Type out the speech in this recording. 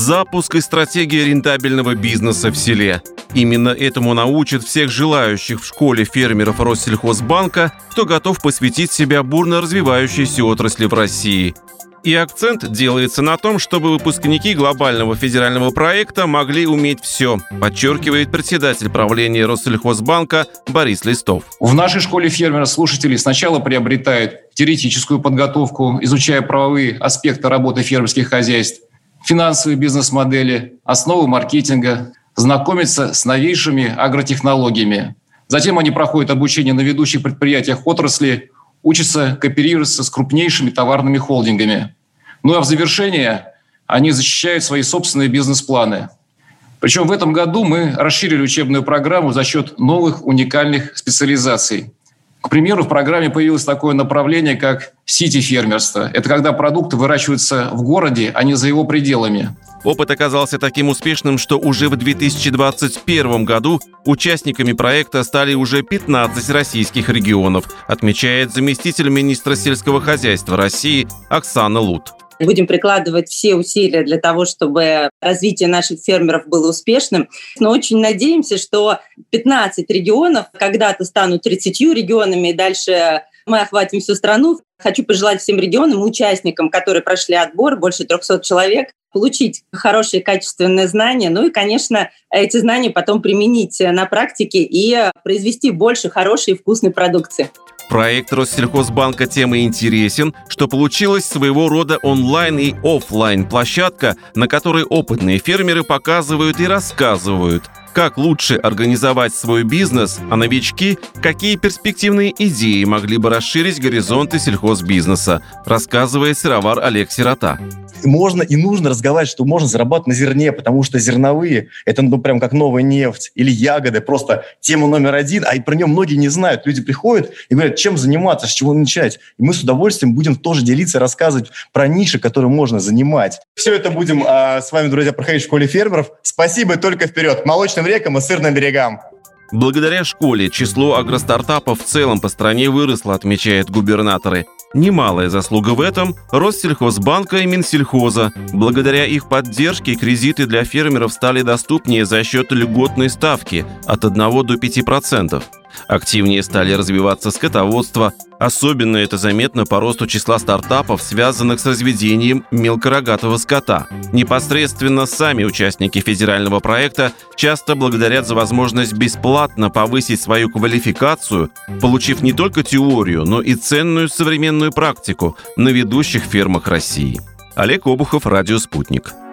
запуск и стратегия рентабельного бизнеса в селе. Именно этому научат всех желающих в школе фермеров Россельхозбанка, кто готов посвятить себя бурно развивающейся отрасли в России. И акцент делается на том, чтобы выпускники глобального федерального проекта могли уметь все, подчеркивает председатель правления Россельхозбанка Борис Листов. В нашей школе фермеров слушатели сначала приобретают теоретическую подготовку, изучая правовые аспекты работы фермерских хозяйств, финансовые бизнес-модели, основы маркетинга, знакомятся с новейшими агротехнологиями. Затем они проходят обучение на ведущих предприятиях отрасли, учатся кооперироваться с крупнейшими товарными холдингами. Ну а в завершение они защищают свои собственные бизнес-планы. Причем в этом году мы расширили учебную программу за счет новых уникальных специализаций. К примеру, в программе появилось такое направление, как сити-фермерство. Это когда продукты выращиваются в городе, а не за его пределами. Опыт оказался таким успешным, что уже в 2021 году участниками проекта стали уже 15 российских регионов, отмечает заместитель министра сельского хозяйства России Оксана Лут. Будем прикладывать все усилия для того, чтобы развитие наших фермеров было успешным. Но очень надеемся, что 15 регионов когда-то станут 30 регионами, и дальше мы охватим всю страну. Хочу пожелать всем регионам и участникам, которые прошли отбор, больше 300 человек, получить хорошие качественные знания, ну и, конечно, эти знания потом применить на практике и произвести больше хорошей и вкусной продукции. Проект Россельхозбанка тем и интересен, что получилась своего рода онлайн и офлайн площадка, на которой опытные фермеры показывают и рассказывают, как лучше организовать свой бизнес, а новички – какие перспективные идеи могли бы расширить горизонты сельхозбизнеса, рассказывает сыровар Олег Сирота. Можно и нужно разговаривать, что можно зарабатывать на зерне, потому что зерновые – это прям как новая нефть или ягоды, просто тема номер один, а и про нее многие не знают. Люди приходят и говорят, чем заниматься, с чего начать. И мы с удовольствием будем тоже делиться, рассказывать про ниши, которые можно занимать. Все это будем с вами, друзья, проходить в школе фермеров. Спасибо и только вперед! Молочным рекам и сырным берегам! Благодаря школе число агростартапов в целом по стране выросло, отмечают губернаторы. Немалая заслуга в этом Россельхозбанка и Минсельхоза. Благодаря их поддержке кредиты для фермеров стали доступнее за счет льготной ставки от 1 до 5%. Активнее стали развиваться скотоводство. Особенно это заметно по росту числа стартапов, связанных с разведением мелкорогатого скота. Непосредственно сами участники федерального проекта часто благодарят за возможность бесплатно повысить свою квалификацию, получив не только теорию, но и ценную современную практику на ведущих фермах России. Олег Обухов, Радио «Спутник».